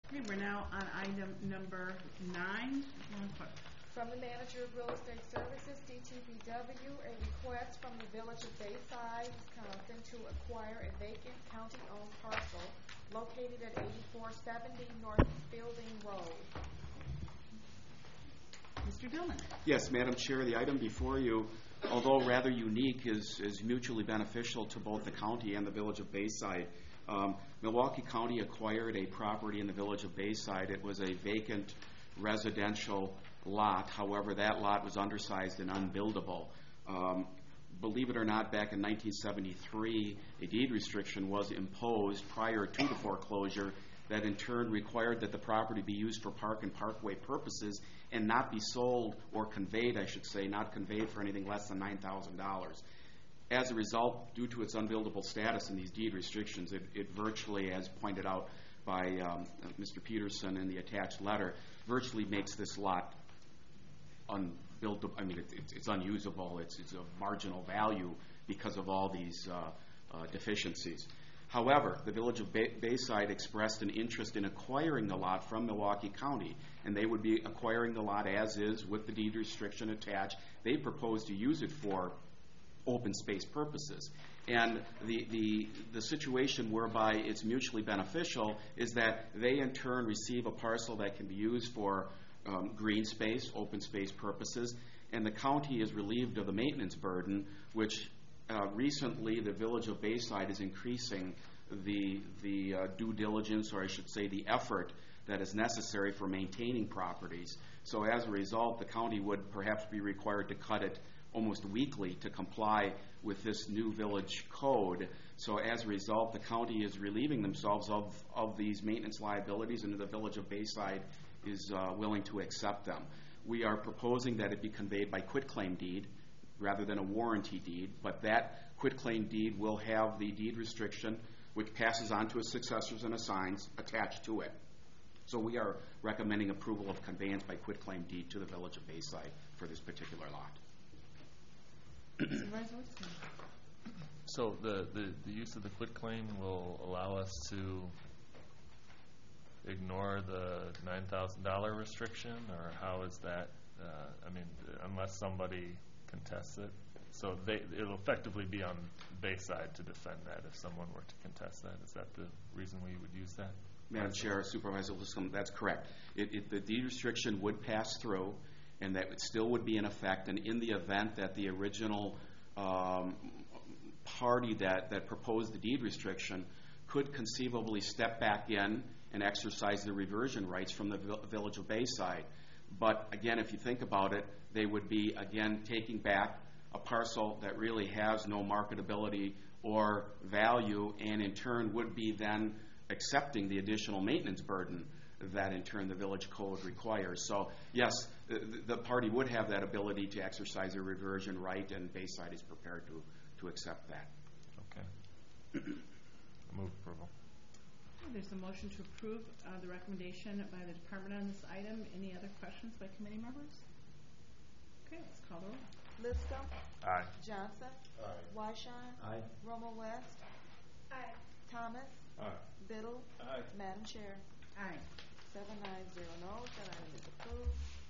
Okay, we're now on item number 9. From the Manager of Real Estate Services, DTBW, a request from the Village of Bayside, Wisconsin to acquire a vacant county-owned parcel located at 8470 North Fielding Road. Mr. Dillman. Yes, Madam Chair, the item before you, although rather unique, is mutually beneficial to both the county and the Village of Bayside. Milwaukee County acquired a property in the Village of Bayside. It was a vacant residential lot. However, that lot was undersized and unbuildable. Believe it or not, back in 1973, a deed restriction was imposed prior to the foreclosure that in turn required that the property be used for park and parkway purposes and not be sold or conveyed, I should say, not conveyed for anything less than $9,000. As a result, due to its unbuildable status and these deed restrictions, it virtually, as pointed out by Mr. Peterson in the attached letter, virtually makes this lot unbuildable. I mean, it's unusable. It's of marginal value because of all these deficiencies. However, the Village of Bayside expressed an interest in acquiring the lot from Milwaukee County, and they would be acquiring the lot as is with the deed restriction attached. They proposed to use it for open space purposes. And the situation whereby it's mutually beneficial is that they in turn receive a parcel that can be used for green space, open space purposes, and the county is relieved of the maintenance burden, which recently the Village of Bayside is increasing the due diligence, or I should say the effort that is necessary for maintaining properties. So as a result, the county would perhaps be required to cut it almost weekly to comply with this new village code. So as a result, the county is relieving themselves of these maintenance liabilities, and the Village of Bayside is willing to accept them. We are proposing that it be conveyed by quitclaim deed rather than a warranty deed, but that quitclaim deed will have the deed restriction, which passes on to its successors and assigns, attached to it. So we are recommending approval of conveyance by quitclaim deed to the Village of Bayside for this particular lot. So the use of the quitclaim will allow us to ignore the $9,000 restriction, or how is that? I mean, unless somebody contests it. So it'll effectively be on Bayside to defend that if someone were to contest that. Is that the reason we would use that? Madam Chair, Supervisor Liscombe, that's correct. The deed restriction would pass through, and that it still would be in effect, and in the event that the original party that proposed the deed restriction could conceivably step back in and exercise the reversion rights from the Village of Bayside. But again, if you think about it, they would be again taking back a parcel that really has no marketability or value, and in turn would be then accepting the additional maintenance burden that in turn the village code requires. So yes, the party would have that ability to exercise a reversion right, and Bayside is prepared to accept that. Okay. Move approval. There's a motion to approve the recommendation by the department on this item. Any other questions by committee members? Okay, let's call the roll. Liscombe. Aye. Johnson. Aye. Weisheim. Aye. Romo West. Aye. Thomas. Aye. Biddle. Aye. Madam Chair. Aye. 7-9-0 no. That item is approved.